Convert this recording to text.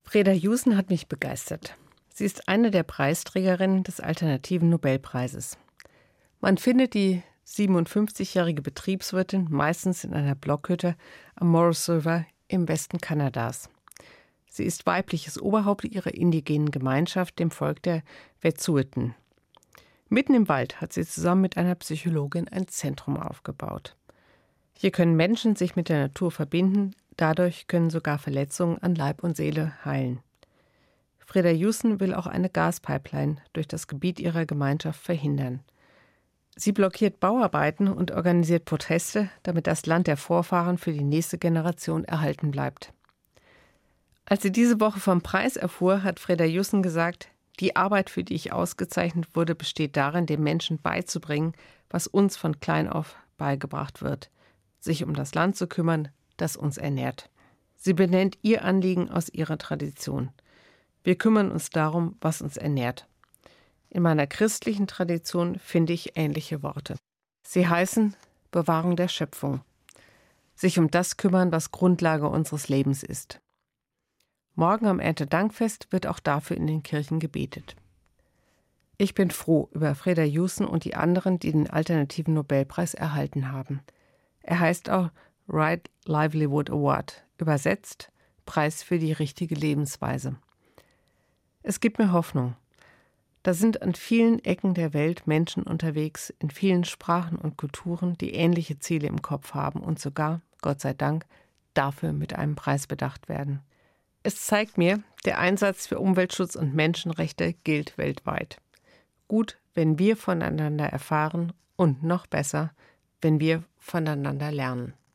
Freda Jussen hat mich begeistert. Sie ist eine der Preisträgerinnen des Alternativen Nobelpreises. Man findet die 57-jährige Betriebswirtin meistens in einer Blockhütte am Morris River im Westen Kanadas. Sie ist weibliches Oberhaupt ihrer indigenen Gemeinschaft, dem Volk der Wet'suwet'en. Mitten im Wald hat sie zusammen mit einer Psychologin ein Zentrum aufgebaut. Hier können Menschen sich mit der Natur verbinden, dadurch können sogar Verletzungen an Leib und Seele heilen. Freda Jussen will auch eine Gaspipeline durch das Gebiet ihrer Gemeinschaft verhindern. Sie blockiert Bauarbeiten und organisiert Proteste, damit das Land der Vorfahren für die nächste Generation erhalten bleibt. Als sie diese Woche vom Preis erfuhr, hat Freda Jussen gesagt, die Arbeit, für die ich ausgezeichnet wurde, besteht darin, den Menschen beizubringen, was uns von klein auf beigebracht wird, sich um das Land zu kümmern, das uns ernährt. Sie benennt ihr Anliegen aus ihrer Tradition. Wir kümmern uns darum, was uns ernährt. In meiner christlichen Tradition finde ich ähnliche Worte. Sie heißen Bewahrung der Schöpfung. Sich um das kümmern, was Grundlage unseres Lebens ist. Morgen am Erntedankfest wird auch dafür in den Kirchen gebetet. Ich bin froh über Freda Jussen und die anderen, die den Alternativen Nobelpreis erhalten haben. Er heißt auch Right Livelihood Award, übersetzt Preis für die richtige Lebensweise. Es gibt mir Hoffnung. Da sind an vielen Ecken der Welt Menschen unterwegs, in vielen Sprachen und Kulturen, die ähnliche Ziele im Kopf haben und sogar, Gott sei Dank, dafür mit einem Preis bedacht werden. Es zeigt mir, der Einsatz für Umweltschutz und Menschenrechte gilt weltweit. Gut, wenn wir voneinander erfahren und noch besser, wenn wir voneinander lernen.